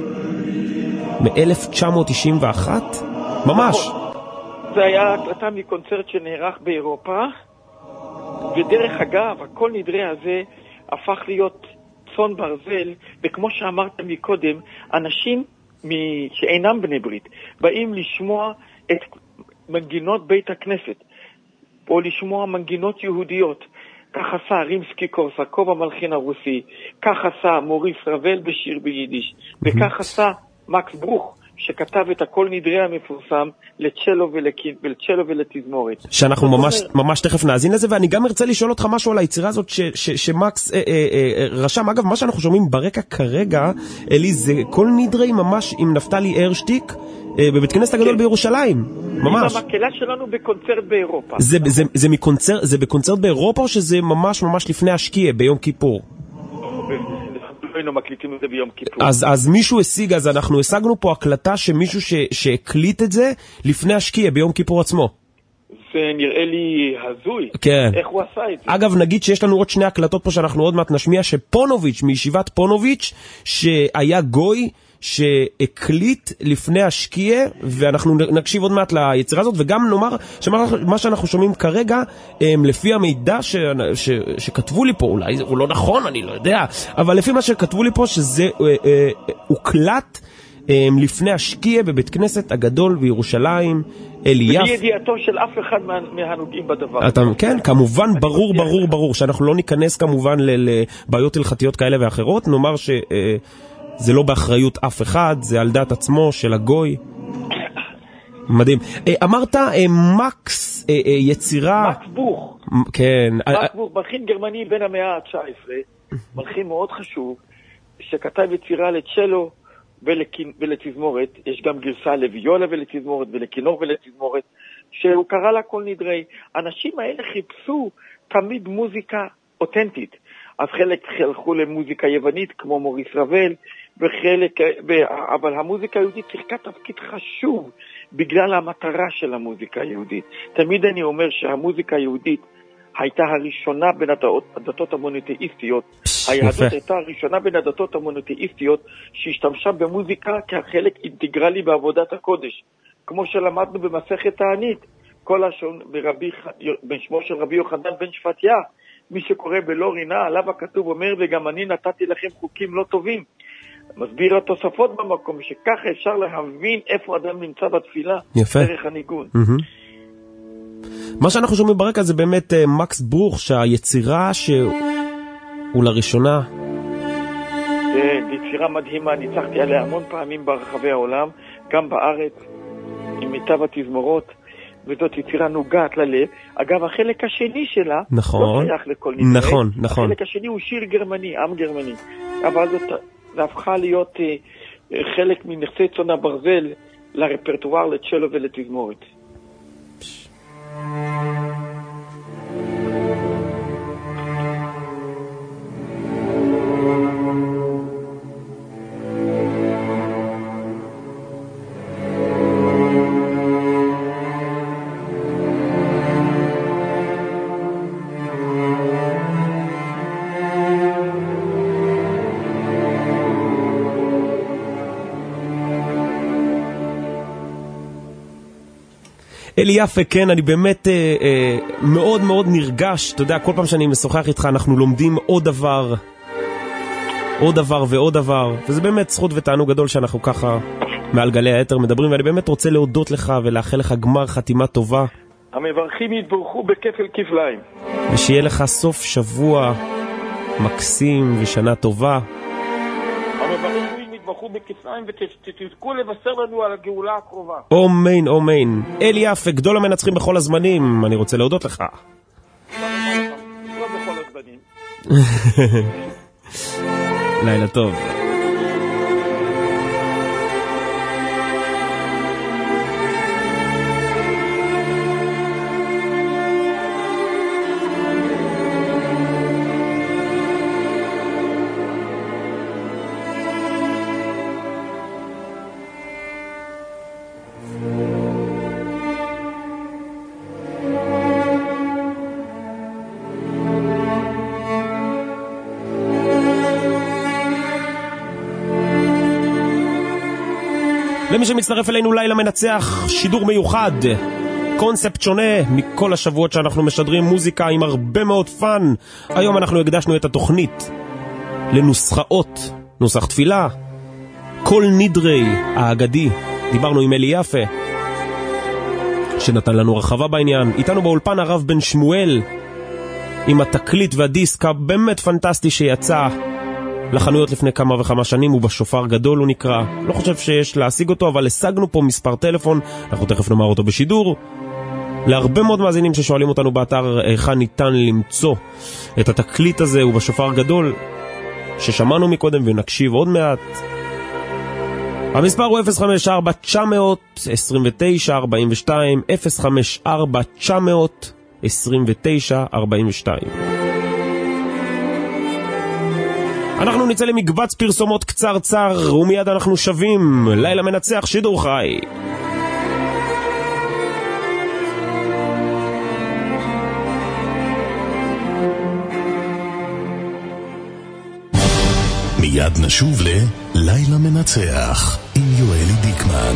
מ-1991, ממש. זה היה הקלטה מקונצרט שנערך באירופה, ודרך אגב, הכל נדרי הזה הפך להיות צאן ברזל, וכמו שאמרת מקודם, אנשים שאינם בני ברית באים לשמוע את מנגינות בית הכנסת, או לשמוע מנגינות יהודיות. כך עשה רימסקי קורסקוב המלחין הרוסי, כך עשה מוריס רבל בשיר ביידיש, וכך עשה מקס ברוך, שכתב את הכל נדרי המפורסם לצ'לו ולתזמורת. שאנחנו ממש תכף נאזין לזה, ואני גם ארצה לשאול אותך משהו על היצירה הזאת שמקס רשם. אגב, מה שאנחנו שומעים ברקע כרגע, אלי, זה כל נדרי ממש עם נפתלי ארשטיק בבית כנסת הגדול בירושלים. ממש. זה המקהלה שלנו בקונצרט באירופה. זה בקונצרט באירופה או שזה ממש לפני השקיע ביום כיפור? היינו מקליטים את זה ביום כיפור. אז מישהו השיג, אז אנחנו השגנו פה הקלטה שמישהו שהקליט את זה לפני השקיע ביום כיפור עצמו. זה נראה לי הזוי. כן. איך הוא עשה את זה? אגב, נגיד שיש לנו עוד שני הקלטות פה שאנחנו עוד מעט נשמיע, שפונוביץ' מישיבת פונוביץ', שהיה גוי שהקליט לפני השקיע, ואנחנו נקשיב עוד מעט ליצירה הזאת, וגם נאמר שמה שאנחנו שומעים כרגע, לפי המידע שכתבו לי פה, אולי הוא לא נכון, אני לא יודע, אבל לפי מה שכתבו לי פה, שזה הוקלט לפני השקיע בבית כנסת הגדול בירושלים, אליאף. בלי ידיעתו של אף אחד מהנוגעים בדבר. כן, כמובן, ברור, שאנחנו לא ניכנס כמובן לבעיות הלכתיות כאלה ואחרות, נאמר זה לא באחריות אף אחד, זה על דעת עצמו של הגוי. מדהים. אמרת מקס יצירה... מקס בוך. כן. מקס בוך, מלחין גרמני בין המאה ה-19, מלחין מאוד חשוב, שכתב יצירה לצ'לו ולתזמורת, יש גם גרסה לוויולה ולתזמורת ולכינור ולתזמורת, שהוא קרא לה כל נדרי. האנשים האלה חיפשו תמיד מוזיקה אותנטית, אז חלק הלכו למוזיקה יוונית כמו מוריס רבל, אבל המוזיקה היהודית שיחקה תפקיד חשוב בגלל המטרה של המוזיקה היהודית. תמיד אני אומר שהמוזיקה היהודית הייתה הראשונה בין הדתות המונותאיסטיות. היהדות הייתה הראשונה בין הדתות המונותאיסטיות שהשתמשה במוזיקה כחלק אינטגרלי בעבודת הקודש. כמו שלמדנו במסכת תענית, כל השון בשמו של רבי יוחנן בן שפטיה, מי שקורא בלא רינה, עליו הכתוב אומר, וגם אני נתתי לכם חוקים לא טובים. מסביר התוספות במקום, שככה אפשר להבין איפה אדם נמצא בתפילה, דרך הניגון. מה שאנחנו שומעים ברקע זה באמת מקס ברוך, שהיצירה שהוא לראשונה... כן, יצירה מדהימה, ניצחתי עליה המון פעמים ברחבי העולם, גם בארץ, עם מיטב התזמורות, וזאת יצירה נוגעת ללב. אגב, החלק השני שלה, נכון, לא שייך לכל נדרי. נכון, נכון. החלק השני הוא שיר גרמני, עם גרמני. אבל זאת הפכה להיות חלק מנכסי צאן הברזל לרפרטואר לצ'לו ולתזמורת. אלי יפה, כן, אני באמת מאוד מאוד נרגש. אתה יודע, כל פעם שאני משוחח איתך אנחנו לומדים עוד דבר ועוד דבר, וזה באמת זכות ותענוג גדול שאנחנו ככה מעל גלי היתר מדברים, ואני באמת רוצה להודות לך ולאחל לך גמר חתימה טובה. המברכים יתברכו בכפל כפליים. ושיהיה לך סוף שבוע מקסים ושנה טובה. המברכים יתברכו בכפליים ותזכו לבשר לנו על הגאולה הקרובה. אמן, אמן. אלי יפה, גדול המנצחים בכל הזמנים, אני רוצה להודות לך. לא בכל הזמנים. לילה טוב. למי שמצטרף אלינו, לילה מנצח, שידור מיוחד, קונספט שונה מכל השבועות שאנחנו משדרים, מוזיקה עם הרבה מאוד פן. היום אנחנו הקדשנו את התוכנית לנוסחאות, נוסח תפילה, כל נדרי האגדי. דיברנו עם אלי יפה שנתן לנו רחבה בעניין. איתנו באולפן הרב בן שמואל עם התקליט והדיסק הבאמת פנטסטי שיצא לחנויות לפני כמה וכמה שנים, הוא בשופר גדול הוא נקרא. לא חושב שיש להשיג אותו, אבל השגנו פה מספר טלפון, אנחנו תכף נאמר אותו בשידור. להרבה מאוד מאזינים ששואלים אותנו באתר איך ניתן למצוא את התקליט הזה, הוא בשופר גדול ששמענו מקודם ונקשיב עוד מעט. המספר הוא 054-929-42, 054-929-42. אנחנו נצא למקבץ פרסומות קצר ומיד אנחנו שווים. לילה מנצח, שידור חי. מיד נשוב ללילה מנצח עם יואלי דיקמן.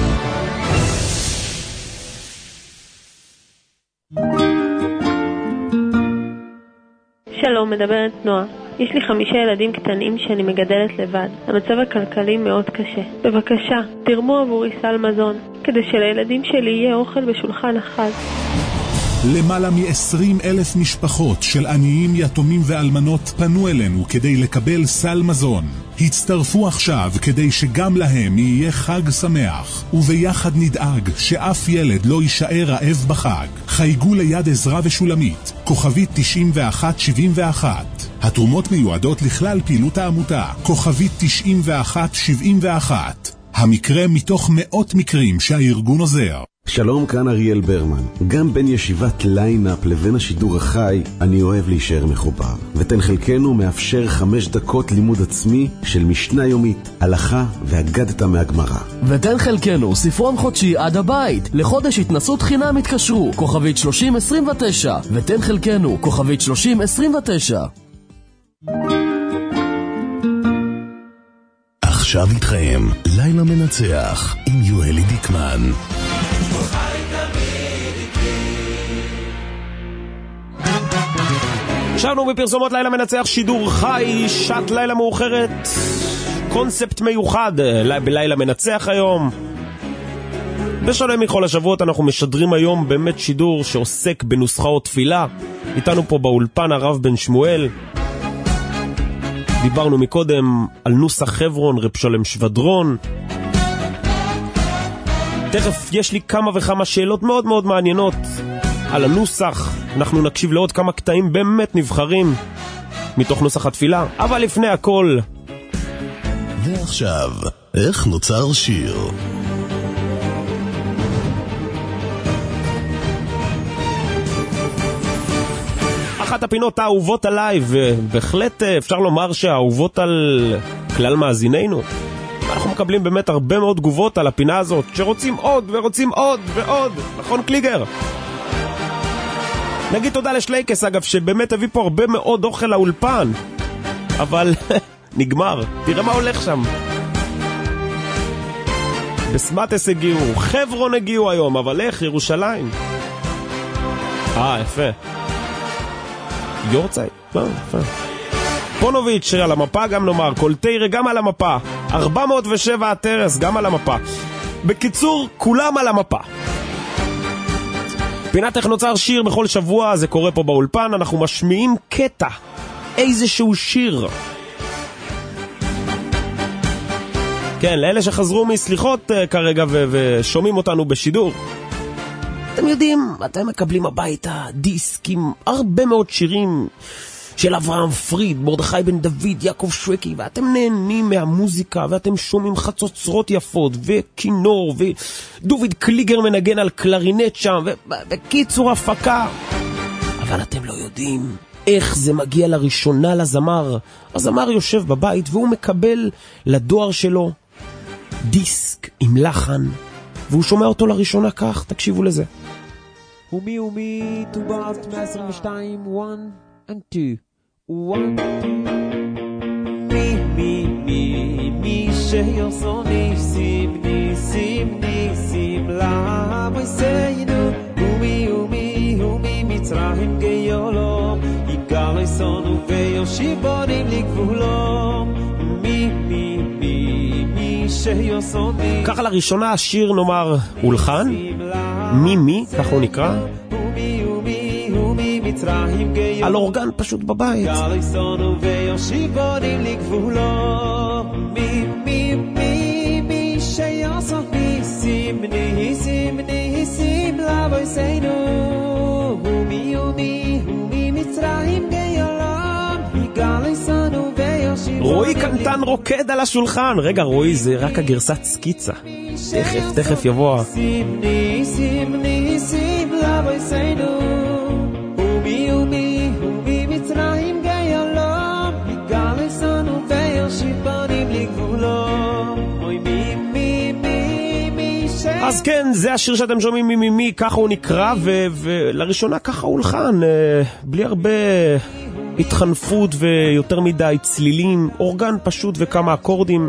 שלום, מדברת נועה. יש לי 5 ילדים קטנים שאני מגדלת לבד. המצב הכלכלי מאוד קשה. בבקשה, תרמו עבורי סל מזון, כדי שלילדים שלי יהיה אוכל בשולחן החג. למעלה מ-20,000 משפחות של עניים, יתומים ואלמנות פנו אלינו כדי לקבל סל מזון. הצטרפו עכשיו כדי שגם להם יהיה חג שמח, וביחד נדאג שאף ילד לא יישאר רעב בחג. חייגו ליד עזרה ושולמית, כוכבית 9171. התרומות מיועדות לכלל פעילות העמותה, כוכבית 9171. המקרה מתוך מאות מקרים שהארגון עוזר. שלום, כאן אריאל ברמן. גם בין ישיבת ליינאפ לבין השידור החי, אני אוהב להישאר מחובר. ותן חלקנו מאפשר 5 דקות לימוד עצמי של משנה יומית, הלכה והגדתה מהגמרא. ותן חלקנו ספרון חודשי עד הבית. לחודש התנסות חינם התקשרו, כוכבית 3029. ותן חלקנו, כוכבית 3029. עכשיו איתכם, לילה מנצח עם יואלי דיקמן. שבנו בפרסומות לילה מנצח, שידור חי, שעת לילה מאוחרת, קונספט מיוחד בלילה מנצח היום. בשונה מכל השבועות אנחנו משדרים היום באמת שידור שעוסק בנוסחאות תפילה. איתנו פה באולפן הרב בן שמואל. דיברנו מקודם על נוסח חברון, רב שלם שבדרון. תכף יש לי כמה וכמה שאלות מאוד מאוד מעניינות על הנוסח. אנחנו נקשיב לעוד כמה קטעים באמת נבחרים מתוך נוסח התפילה, אבל לפני הכל, ועכשיו, איך נוצר שיר? אחת הפינות האהובות עליי, ובהחלט אפשר לומר שהאהובות על כלל מאזינינו. אנחנו מקבלים באמת הרבה מאוד תגובות על הפינה הזאת, שרוצים עוד ורוצים עוד ועוד. נכון קליגר? נגיד תודה לשלייקס אגב, שבאמת הביא פה הרבה מאוד אוכל לאולפן, אבל נגמר. תראה מה הולך שם. בסמטס הגיעו, חברון הגיעו היום, אבל איך? ירושלים. יפה. יורצייט, יפה. פונוביץ' על המפה גם נאמר, קולטיירה גם על המפה, 407 הטרס גם על המפה. בקיצור, כולם על המפה. פינת איך נוצר שיר בכל שבוע, זה קורה פה באולפן, אנחנו משמיעים קטע, איזשהו שיר. כן, לאלה שחזרו מסליחות כרגע ושומעים אותנו בשידור. אתם יודעים, אתם מקבלים הביתה דיסק עם הרבה מאוד שירים של אברהם פריד, מרדכי בן דוד, יעקב שווקי, ואתם נהנים מהמוזיקה, ואתם שומעים חצוצרות יפות, וכינור, ודוביד קליגר מנגן על קלרינט שם, ובקיצור הפקה. אבל אתם לא יודעים איך זה מגיע לראשונה לזמר. הזמר יושב בבית, והוא מקבל לדואר שלו דיסק עם לחן, והוא שומע אותו לראשונה כך, תקשיבו לזה. ומי, טובת 122, 1 and 2, 1, 2. מי שיוסו ניסים, למה יסיינו, ומי מצרים גיולו, יגר יסונו ויושיב בונים לגבולו, מי שיוסו ניסים. ככה לראשונה השיר נאמר הולחן, מי, כך הוא נקרא, על אורגן פשוט בבית. מי שיוסף ניסים לבויסנו, ומי מצרים גיולם, יגל יסנו ויושיב. רועי קנטן רוקד על השולחן. רגע, רועי, זה רק הגרסת סקיצה, תכף יבוא. ניסים לבויסנו, ומי מצרים גיולם, יגל יסנו ויושיב בונים לגבולו. אז כן, זה השיר שאתם שומעים ממי, ככה הוא נקרא, ולראשונה ככה הוא הולחן, בלי הרבה התחנפות ויותר מדי צלילים, אורגן פשוט וכמה אקורדים.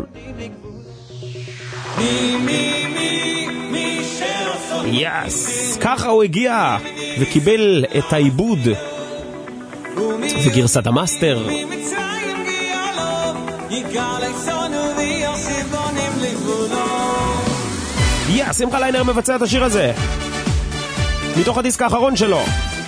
יס, ככה הוא הגיע וקיבל את העיבוד וגרסת המאסטר. שמחה ליינר מבצע את השיר הזה. מתוך הדיסק האחרון שלו.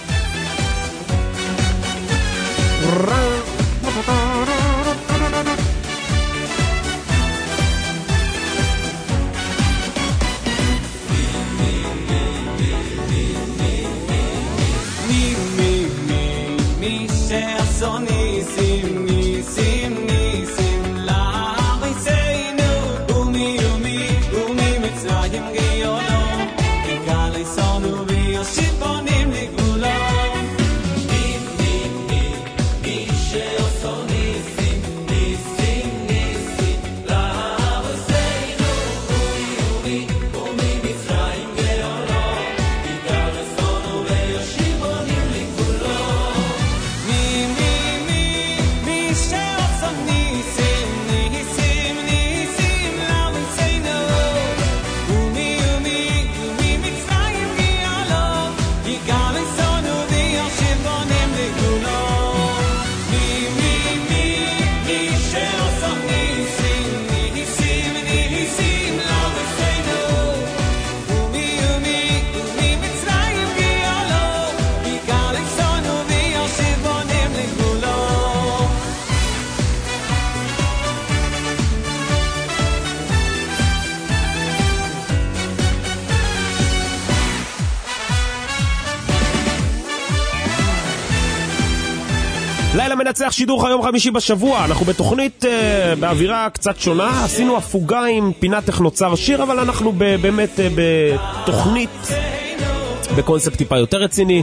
לילה מנצח שידור היום חמישי בשבוע. אנחנו בתוכנית באווירה קצת שונה. עשינו הפוגה עם פינת איך נוצר שיר, אבל אנחנו באמת בתוכנית בקונספט טיפה יותר רציני,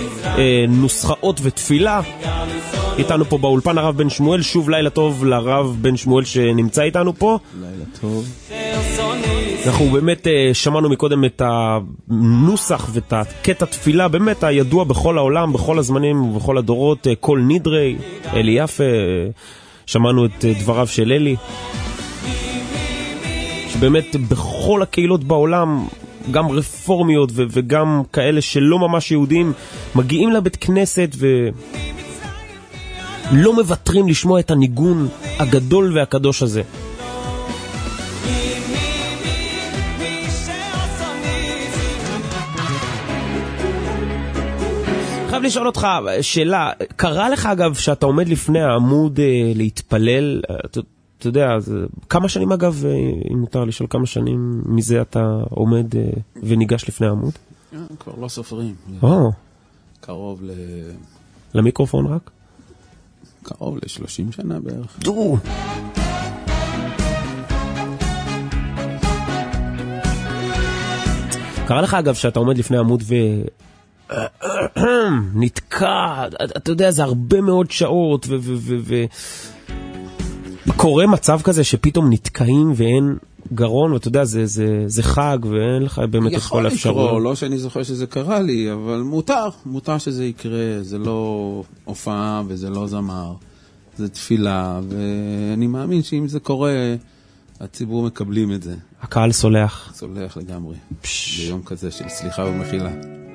נוסחאות ותפילה. איתנו פה באולפן הרב בן שמואל. שוב לילה טוב לרב בן שמואל שנמצא איתנו פה. לילה טוב. אנחנו באמת שמענו מקודם את הנוסח ואת הקטע תפילה באמת הידוע בכל העולם, בכל הזמנים ובכל הדורות, כל נדרי, אלי יפה. שמענו את דבריו של אלי, שבאמת בכל הקהילות בעולם, גם רפורמיות וגם כאלה שלא ממש יהודים, מגיעים לבית כנסת ולא מוותרים לשמוע את הניגון הגדול והקדוש הזה. חייב לשאול אותך שאלה, קרה לך אגב שאתה עומד לפני העמוד להתפלל, אתה יודע, כמה שנים אגב, אם מותר לשאול כמה שנים מזה אתה עומד וניגש לפני העמוד? כבר לא סופרים. קרוב למיקרופון רק? קרוב ל-30 שנה בערך. דו! קרה לך אגב שאתה עומד לפני העמוד נתקע, אתה יודע, זה הרבה מאוד שעות קורה מצב כזה שפתאום נתקעים ואין גרון, ואתה יודע, זה חג ואין לך באמת את כל האפשרות. יכול לקרוא, לא שאני זוכר שזה קרה לי, אבל מותר שזה יקרה. זה לא הופעה וזה לא זמר, זה תפילה, ואני מאמין שאם זה קורה הציבור מקבלים את זה. הקהל סולח. סולח לגמרי ביום כזה של סליחה ומחילה.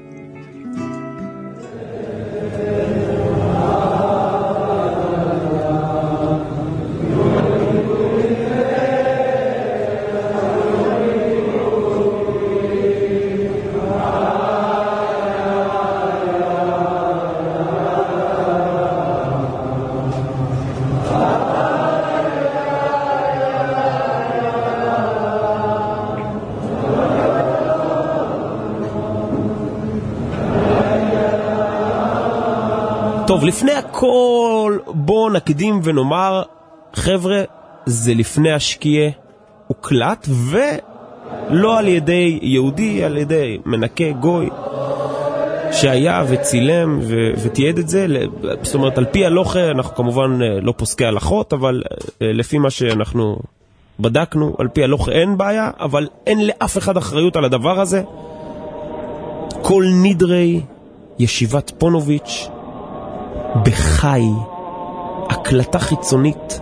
טוב, לפני הכל בוא נקדים ונאמר, חבר'ה, זה לפני השקיעה הוקלט, ולא על ידי יהודי, על ידי מנקה גוי שהיה וצילם ותיעד את זה. זאת אומרת, על פי הלוכה, אנחנו כמובן לא פוסקי הלכות, אבל לפי מה שאנחנו בדקנו, על פי הלוכה אין בעיה, אבל אין לאף אחד אחריות על הדבר הזה. כל נדרי ישיבת פונוביץ' בחי, הקלטה חיצונית.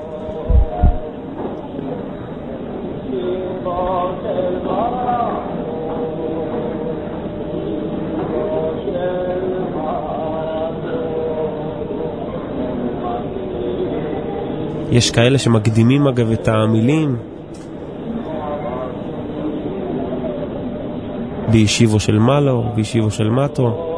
יש כאלה שמקדימים אגב את המילים בישיבו של מלו, בישיבו של מטו.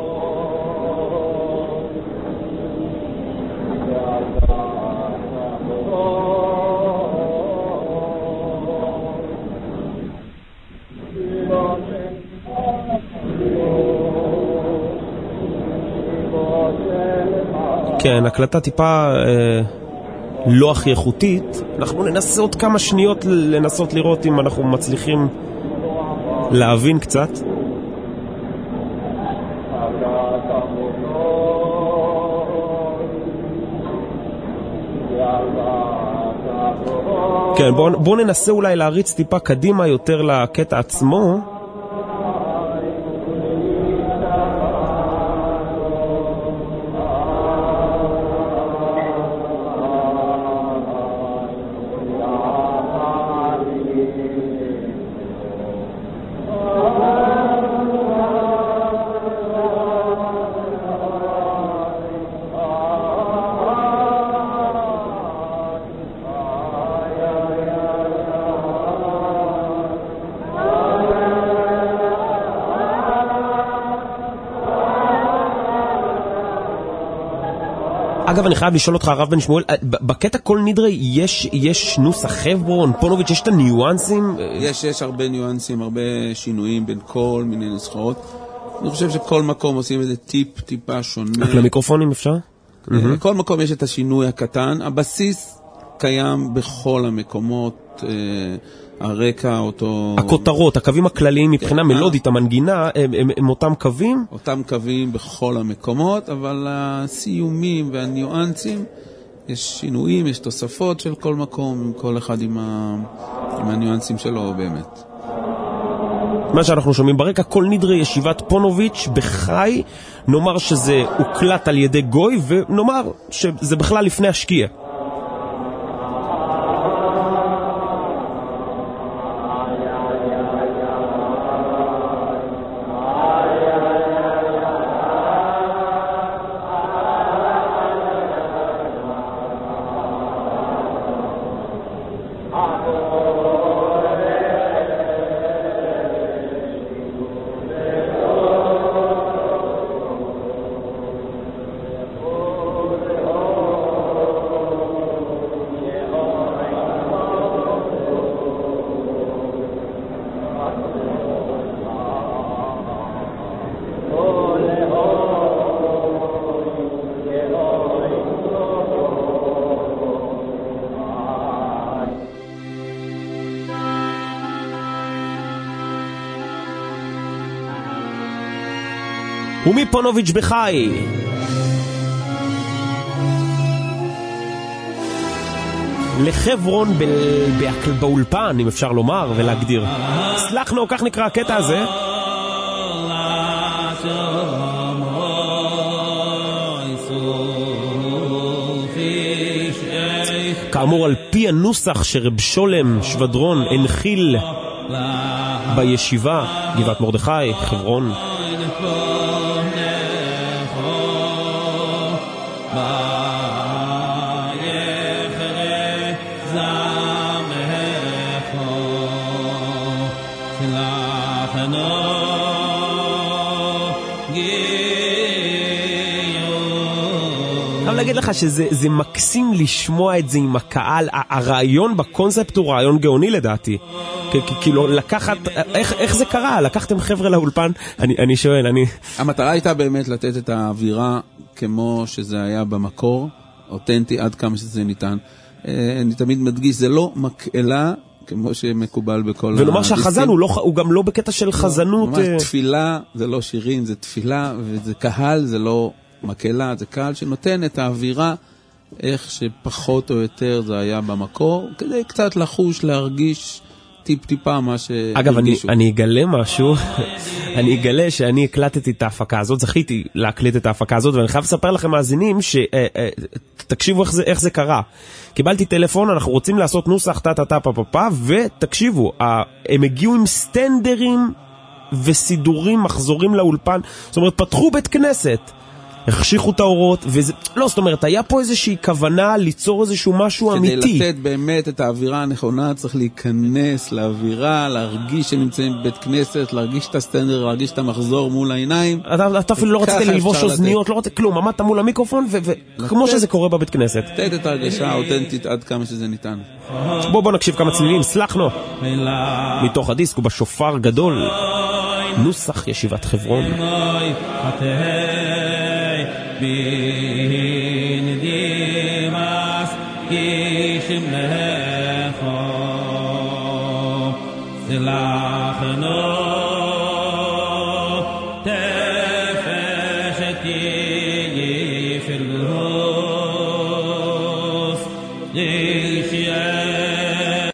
כן, הקלטה טיפה לא הכי איכותית. אנחנו ננסה עוד כמה שניות לנסות לראות אם אנחנו מצליחים להבין קצת. כן, בואו ננסה אולי להריץ טיפה קדימה יותר לקטע עצמו. אגב, אני חייב לשאול אותך, הרב בן שמואל, בקטע כל נדרי יש נוסח חברון, פונוביץ', יש את הניואנסים? יש הרבה ניואנסים, הרבה שינויים בין כל מיני נוסחאות. אני חושב שכל מקום עושים איזה טיפה שונה. רק למיקרופונים אפשר? בכל מקום יש את השינוי הקטן. הבסיס קיים בכל המקומות, הרקע אותו... הכותרות, הקווים הכלליים מבחינה מלודית, המנגינה, הם אותם קווים? אותם קווים בכל המקומות, אבל הסיומים והניואנסים, יש שינויים, יש תוספות של כל מקום, כל אחד עם הניואנסים שלו באמת. מה שאנחנו שומעים ברקע, כל נדרי ישיבת פונוביץ' בחי, נאמר שזה הוקלט על ידי גוי, ונאמר שזה בכלל לפני השקיע. ומפונוביץ' בחי לחברון באולפן, אם אפשר לומר ולהגדיר. סלחנו, כך נקרא הקטע הזה. כאמור על פי הנוסח שרב שולם שבדרון הנחיל בישיבה גבעת מרדכי, חברון. להגיד לך שזה מקסים לשמוע את זה עם הקהל. הרעיון בקונספט הוא רעיון גאוני לדעתי. כאילו לקחת, איך זה קרה? לקחתם חבר'ה לאולפן? אני שואל, המטרה הייתה באמת לתת את האווירה כמו שזה היה במקור, אותנטי עד כמה שזה ניתן. אני תמיד מדגיש, זה לא מקהלה כמו שמקובל בכל ולומר שהחזן הוא גם לא בקטע של חזנות. ממש תפילה, זה לא שירים, זה תפילה, וזה קהל, זה לא מקהלה, זה קהל שנותן את האווירה איך שפחות או יותר זה היה במקור, כדי קצת לחוש, להרגיש טיפה מה שהרגישו. אגב, אני אגלה משהו, אני אגלה שאני הקלטתי את ההפקה הזאת, זכיתי להקליט את ההפקה הזאת, ואני חייב לספר לכם מאזינים שתקשיבו איך זה קרה. קיבלתי טלפון, אנחנו רוצים לעשות נוסח ותקשיבו, הם הגיעו עם סטנדרים וסידורים, מחזורים לאולפן, זאת אומרת, פתחו בית כנסת, החשיכו את האורות, וזה, לא, זאת אומרת, היה פה איזושהי כוונה ליצור איזשהו משהו אמיתי. כדי לתת באמת את האווירה הנכונה, צריך להיכנס לאווירה, להרגיש שנמצאים בבית כנסת, להרגיש את הסטנדר, להרגיש את המחזור מול העיניים. אתה אפילו לא רצית ללבוש אוזניות, לא רצית כלום, עמדת מול המיקרופון, וכמו שזה קורה בבית כנסת. לתת את ההרגשה האותנטית עד כמה שזה ניתן. בוא נקשיב כמה צלילים, סלחנו. מתוך הדיסק ובשופר גדול, נוסח ישיבת חברון.